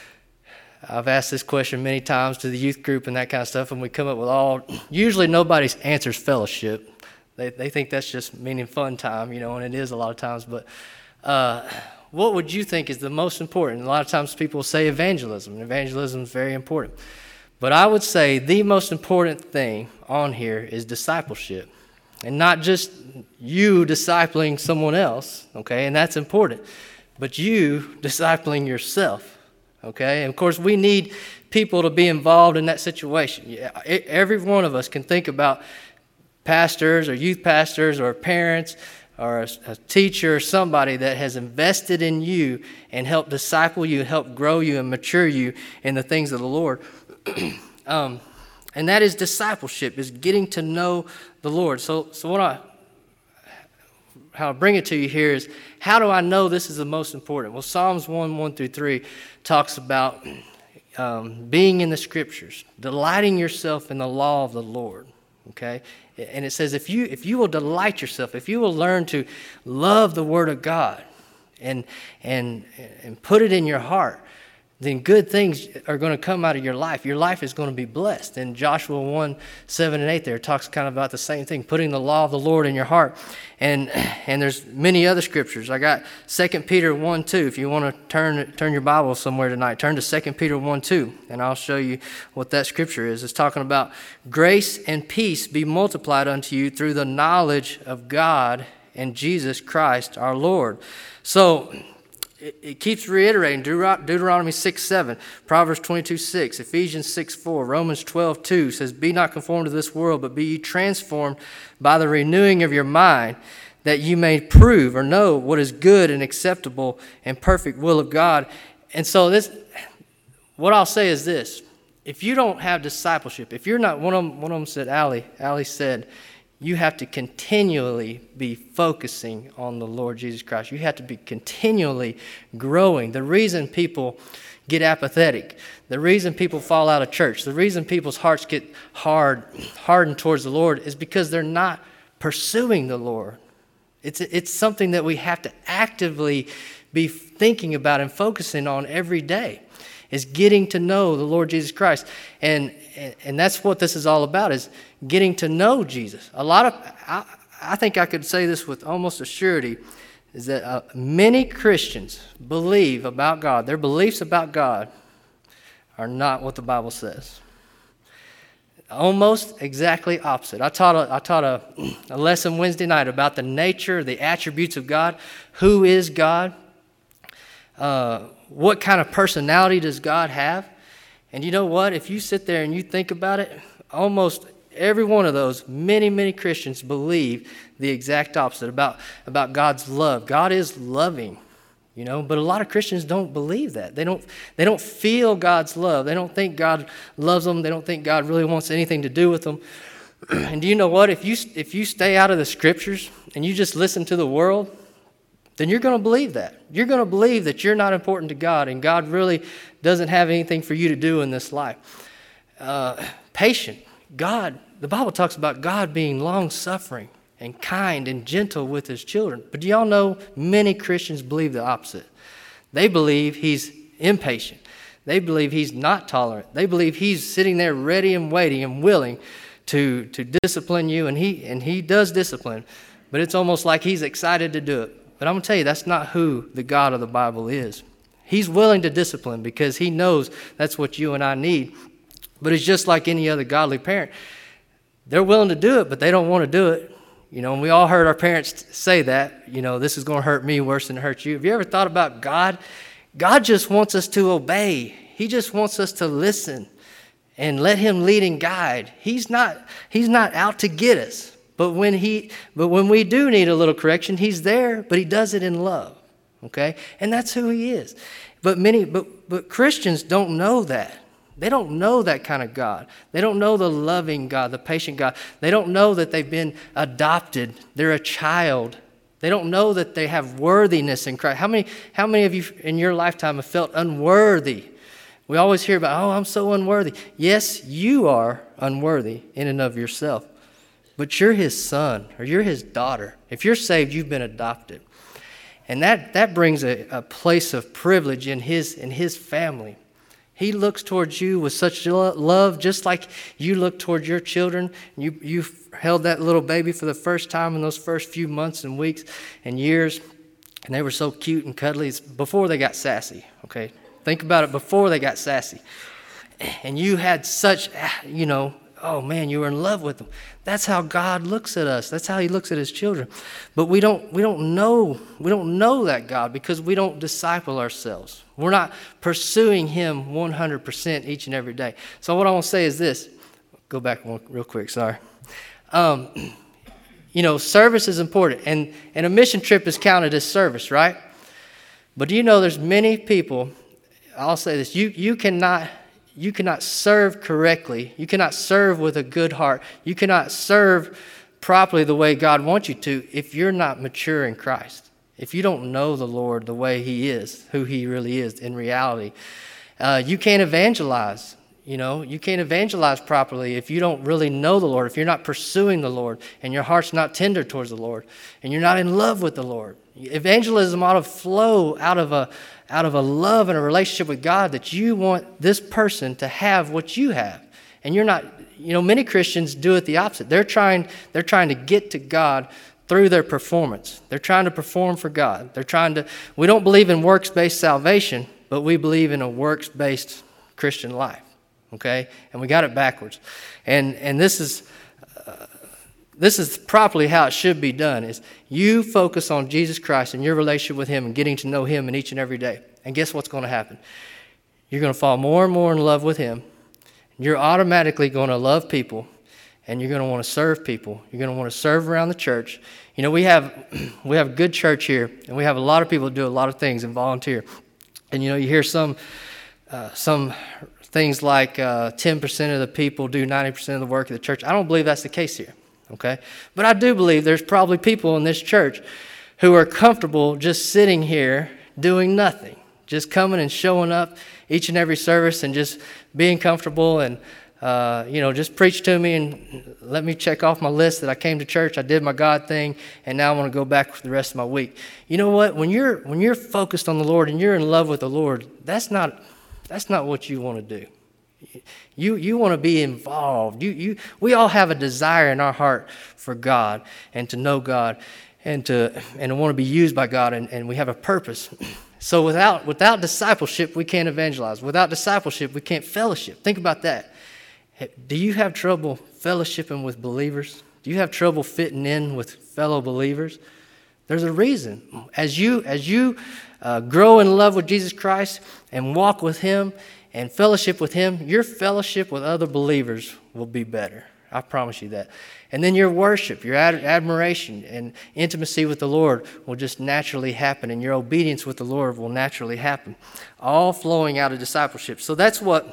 I've asked this question many times to the youth group and that kind of stuff, and we come up with all, usually nobody's answers fellowship. They they think that's just meaning fun time, you know, and it is a lot of times. But uh, what would you think is the most important? A lot of times people say evangelism, and evangelism is very important. But I would say the most important thing on here is discipleship. And not just you discipling someone else, okay, and that's important, but you discipling yourself. Okay, and of course we need people to be involved in that situation. Yeah, every one of us can think about pastors or youth pastors or parents or a, a teacher or somebody that has invested in you and helped disciple you, help grow you and mature you in the things of the Lord. um, and that is discipleship, is getting to know the Lord. So, so what I how I bring it to you here is, how do I know this is the most important? Well, Psalms one, one through three talks about um, being in the Scriptures, delighting yourself in the law of the Lord, okay? And it says, if you if you will delight yourself, if you will learn to love the Word of God and and and put it in your heart, then good things are going to come out of your life. Your life is going to be blessed. And Joshua one, seven and eight there talks kind of about the same thing, putting the law of the Lord in your heart. And and there's many other scriptures. I got Second Peter one, two. If you want to turn turn your Bible somewhere tonight, turn to Second Peter one, two, and I'll show you what that scripture is. It's talking about grace and peace be multiplied unto you through the knowledge of God and Jesus Christ our Lord. So it keeps reiterating Deuteronomy six, seven, Proverbs twenty-two, six, Ephesians six, four, Romans twelve, two says, be not conformed to this world, but be ye transformed by the renewing of your mind, that you may prove or know what is good and acceptable and perfect will of God. And so this, what I'll say is this. If you don't have discipleship, if you're not, one of them, one of them said, Allie, Allie said, you have to continually be focusing on the Lord Jesus Christ. You have to be continually growing. The reason people get apathetic, the reason people fall out of church, the reason people's hearts get hard, hardened towards the Lord is because they're not pursuing the Lord. It's, it's something that we have to actively be thinking about and focusing on every day, is getting to know the Lord Jesus Christ. And and that's what this is all about, is getting to know Jesus. A lot of, I, I think I could say this with almost a surety, is that uh, many Christians believe about God, their beliefs about God are not what the Bible says. Almost exactly opposite. I taught a, I taught a, a lesson Wednesday night about the nature, the attributes of God. Who is God? Uh, what kind of personality does God have? And you know what? If you sit there and you think about it, almost every one of those, many, many Christians believe the exact opposite about, about God's love. God is loving, you know, but a lot of Christians don't believe that. They don't, they don't feel God's love. They don't think God loves them. They don't think God really wants anything to do with them. And do you know what? If you, if you stay out of the Scriptures and you just listen to the world, then you're going to believe that. You're going to believe that you're not important to God and God really doesn't have anything for you to do in this life. Uh, patient. God, the Bible talks about God being long-suffering and kind and gentle with His children. But do y'all know many Christians believe the opposite? They believe He's impatient. They believe he's not tolerant. They believe he's sitting there ready and waiting and willing to, to discipline you, and he, and he does discipline, but it's almost like he's excited to do it. But I'm going to tell you, that's not who the God of the Bible is. He's willing to discipline because he knows that's what you and I need. But it's just like any other godly parent. They're willing to do it, but they don't want to do it. You know, and we all heard our parents say that, you know, this is going to hurt me worse than it hurts you. Have you ever thought about God? God just wants us to obey. He just wants us to listen and let him lead and guide. He's not, he's not out to get us. But when he, but when we do need a little correction, he's there, but he does it in love. Okay? And that's who he is. But many, but, but Christians don't know that. They don't know that kind of God. They don't know the loving God, the patient God. They don't know that they've been adopted. They're a child. They don't know that they have worthiness in Christ. How many, how many of you in your lifetime have felt unworthy? We always hear about, oh, I'm so unworthy. Yes, you are unworthy in and of yourself. But you're his son or you're his daughter. If you're saved, you've been adopted. And that, that brings a, a place of privilege in his, in his family. He looks towards you with such love, just like you look towards your children. You, you held that little baby for the first time in those first few months and weeks and years, and they were so cute and cuddly. It's before they got sassy, okay? Think about it before they got sassy. And you had such, you know, oh man, you were in love with them. That's how God looks at us. That's how he looks at his children. But we don't, we don't know, we don't know that God because we don't disciple ourselves. We're not pursuing him one hundred percent each and every day. So what I want to say is this. Go back one real quick, sorry. Um, you know, service is important. And, and a mission trip is counted as service, right? But do you know there's many people, I'll say this, you, you cannot... You cannot serve correctly. You cannot serve with a good heart. You cannot serve properly the way God wants you to if you're not mature in Christ. If you don't know the Lord the way he is, who he really is in reality. Uh, you can't evangelize. You know, you can't evangelize properly if you don't really know the Lord, if you're not pursuing the Lord and your heart's not tender towards the Lord and you're not in love with the Lord. Evangelism ought to flow out of a out of a love and a relationship with God that you want this person to have what you have. And you're not, you know, many Christians do it the opposite. They're trying, they're trying to get to God through their performance. They're trying to perform for God. They're trying to, we don't believe in works-based salvation, but we believe in a works-based Christian life. Okay? And we got it backwards. And and this is uh, this is properly how it should be done, is you focus on Jesus Christ and your relationship with him and getting to know him in each and every day. And guess what's going to happen? You're going to fall more and more in love with him. You're automatically going to love people, and you're going to want to serve people. You're going to want to serve around the church. You know, we have we have a good church here, and we have a lot of people who do a lot of things and volunteer. And, you know, you hear some uh, some things like uh, ten percent of the people do ninety percent of the work of the church. I don't believe that's the case here. Okay, but I do believe there's probably people in this church who are comfortable just sitting here doing nothing, just coming and showing up each and every service and just being comfortable and, uh, you know, just preach to me and let me check off my list that I came to church, I did my God thing, and now I want to go back for the rest of my week. You know what? When you're when you're focused on the Lord and you're in love with the Lord, that's not that's not what you want to do. You you want to be involved. You you we all have a desire in our heart for God and to know God and to and to want to be used by God, and, and we have a purpose. So without without discipleship, we can't evangelize. Without discipleship, we can't fellowship. Think about that. Do you have trouble fellowshipping with believers? Do you have trouble fitting in with fellow believers? There's a reason. As you as you uh, grow in love with Jesus Christ and walk with him and fellowship with him, your fellowship with other believers will be better. I promise you that. And then your worship, your ad- admiration and intimacy with the Lord will just naturally happen, and your obedience with the Lord will naturally happen, all flowing out of discipleship. So that's what,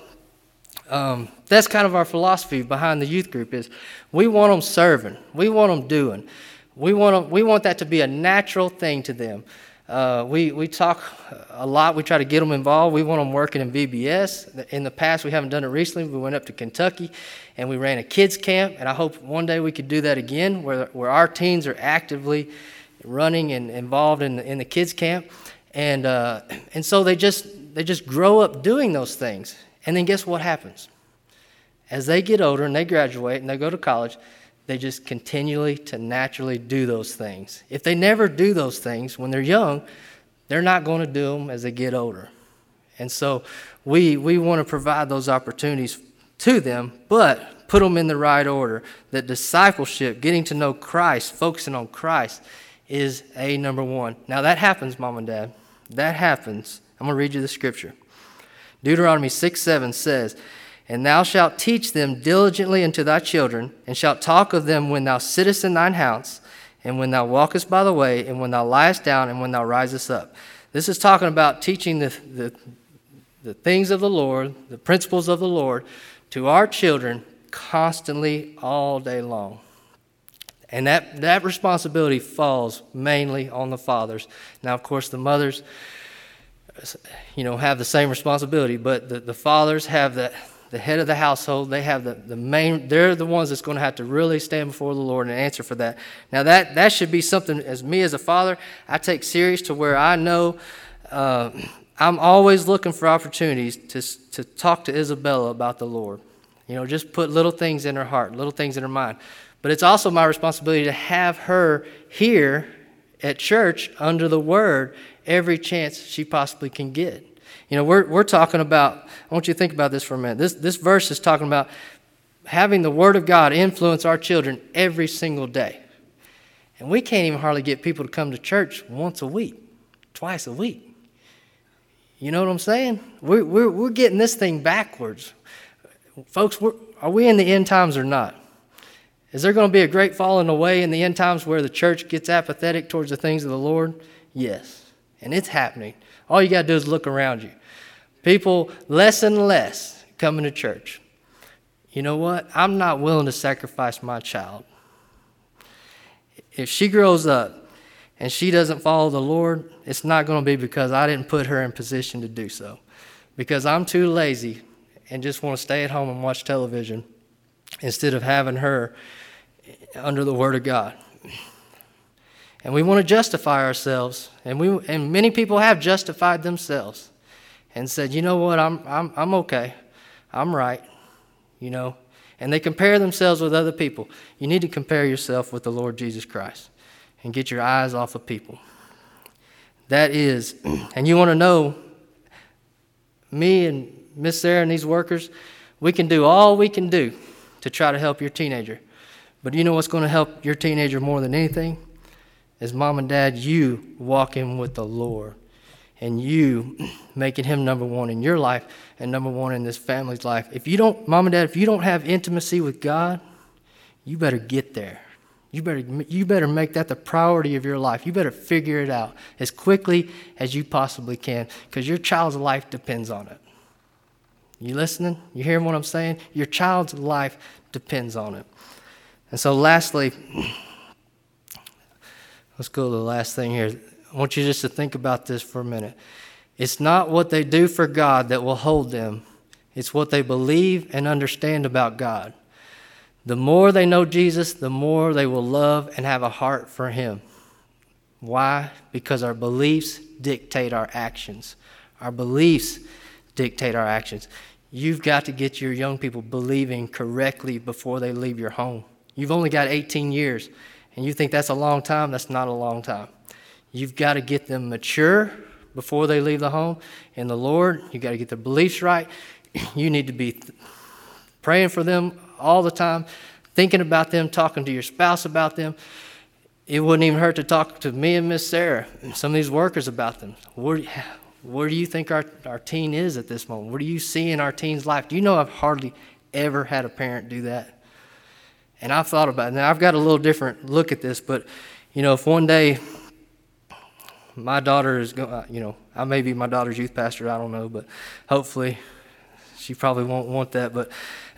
um, that's kind of our philosophy behind the youth group is we want them serving. We want them doing. We want them, we want that to be a natural thing to them. Uh, we, we talk a lot. We try to get them involved. We want them working in V B S. In the past, we haven't done it recently. We went up to Kentucky and we ran a kids camp. And I hope one day we could do that again where, where our teens are actively running and involved in the, in the kids camp. And, uh, and so they just, they just grow up doing those things. And then guess what happens? As they get older and they graduate and they go to college, they just continually to naturally do those things. If they never do those things when they're young, they're not going to do them as they get older. And so we we want to provide those opportunities to them, but put them in the right order. That discipleship, getting to know Christ, focusing on Christ, is a number one. Now that happens, Mom and Dad. That happens. I'm going to read you the scripture. Deuteronomy six seven says, "And thou shalt teach them diligently unto thy children, and shalt talk of them when thou sittest in thine house, and when thou walkest by the way, and when thou liest down, and when thou risest up." This is talking about teaching the, the, the things of the Lord, the principles of the Lord, to our children constantly all day long. And that, that responsibility falls mainly on the fathers. Now, of course, the mothers, you know, have the same responsibility, but the, the fathers have the, the head of the household. They have the, the main, they're the ones that's going to have to really stand before the Lord and answer for that. Now, that, that should be something, as me as a father, I take serious to where I know uh, I'm always looking for opportunities to, to talk to Isabella about the Lord. You know, just put little things in her heart, little things in her mind. But it's also my responsibility to have her here at church under the Word every chance she possibly can get. You know, we're we're talking about, I want you to think about this for a minute. This this verse is talking about having the Word of God influence our children every single day. And we can't even hardly get people to come to church once a week, twice a week. You know what I'm saying? We're, we're, we're getting this thing backwards. Folks, we're, are we in the end times or not? Is there going to be a great falling away in the end times where the church gets apathetic towards the things of the Lord? Yes. And it's happening. All you got to do is look around you. People less and less coming to church. You know what? I'm not willing to sacrifice my child. If she grows up and she doesn't follow the Lord, it's not going to be because I didn't put her in position to do so. Because I'm too lazy and just want to stay at home and watch television instead of having her under the Word of God. And we want to justify ourselves, and we and many people have justified themselves and said, you know what, I'm I'm I'm okay. I'm right. You know. And they compare themselves with other people. You need to compare yourself with the Lord Jesus Christ and get your eyes off of people. That is, and you want to know, me and Miss Sarah and these workers, we can do all we can do to try to help your teenager. But you know what's going to help your teenager more than anything? Is Mom and Dad, you walking with the Lord and you making Him number one in your life and number one in this family's life. If you don't, Mom and Dad, if you don't have intimacy with God, you better get there. You better, you better make that the priority of your life. You better figure it out as quickly as you possibly can, because your child's life depends on it. You listening? You hearing what I'm saying? Your child's life depends on it. And so lastly, let's go to the last thing here. I want you just to think about this for a minute. It's not what they do for God that will hold them. It's what they believe and understand about God. The more they know Jesus, the more they will love and have a heart for Him. Why? Because our beliefs dictate our actions. Our beliefs dictate our actions. You've got to get your young people believing correctly before they leave your home. You've only got eighteen years, and you think that's a long time. That's not a long time. You've got to get them mature before they leave the home in the Lord. You've got to get their beliefs right. You need to be praying for them all the time, thinking about them, talking to your spouse about them. It wouldn't even hurt to talk to me and Miss Sarah and some of these workers about them. Where, where do you think our, our teen is at this moment? What do you see in our teen's life? Do you know I've hardly ever had a parent do that? And I've thought about it. Now, I've got a little different look at this, but, you know, if one day my daughter is going, you know, I may be my daughter's youth pastor, I don't know, but hopefully she probably won't want that. But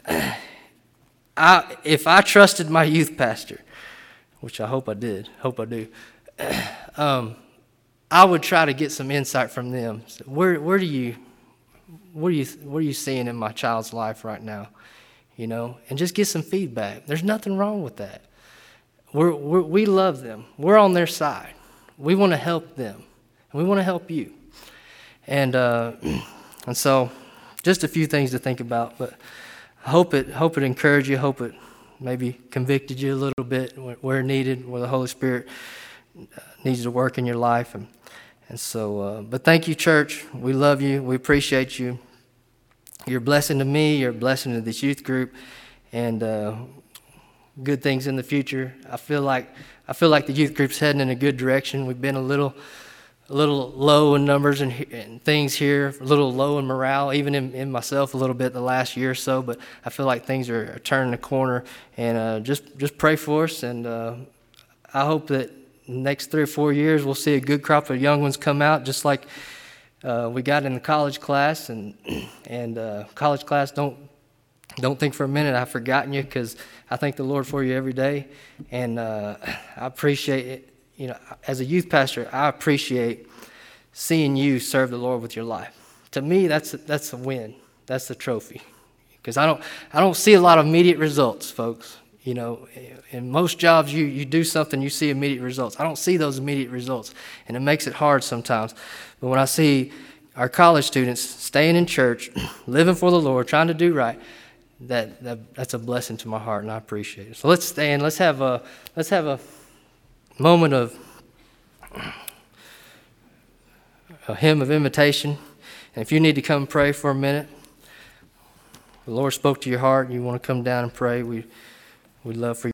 I, if I trusted my youth pastor, which I hope I did, hope I do, um, I would try to get some insight from them. So where, where do you, what are you, what are you seeing in my child's life right now? You know, and just get some feedback. There's nothing wrong with that. We're, we're, we love them. We're on their side. We want to help them. And we want to help you. And uh, and so, just a few things to think about. But I hope it hope it encouraged you. Hope it maybe convicted you a little bit where needed, where the Holy Spirit needs to work in your life. And and so, uh, but thank you, church. We love you. We appreciate you. You're a blessing to me. You're a blessing to this youth group, and uh, good things in the future. I feel like I feel like the youth group's heading in a good direction. We've been a little. a little low in numbers and, and things here, a little low in morale, even in, in myself a little bit the last year or so, but I feel like things are, are turning the corner, and uh, just, just pray for us, and uh, I hope that in the next three or four years we'll see a good crop of young ones come out, just like uh, we got in the college class, and and uh, college class, don't don't think for a minute I've forgotten you, because I thank the Lord for you every day, and uh, I appreciate it. You know, as a youth pastor, I appreciate seeing you serve the Lord with your life. To me, that's a, that's a win. That's the trophy. Because I don't I don't see a lot of immediate results, folks. You know, in most jobs, you, you do something, you see immediate results. I don't see those immediate results, and it makes it hard sometimes. But when I see our college students staying in church, living for the Lord, trying to do right, that, that that's a blessing to my heart, and I appreciate it. So let's stand. Let's have a let's have a moment of a hymn of invitation. And if you need to come pray for a minute, the Lord spoke to your heart and you want to come down and pray, we, we'd love for you.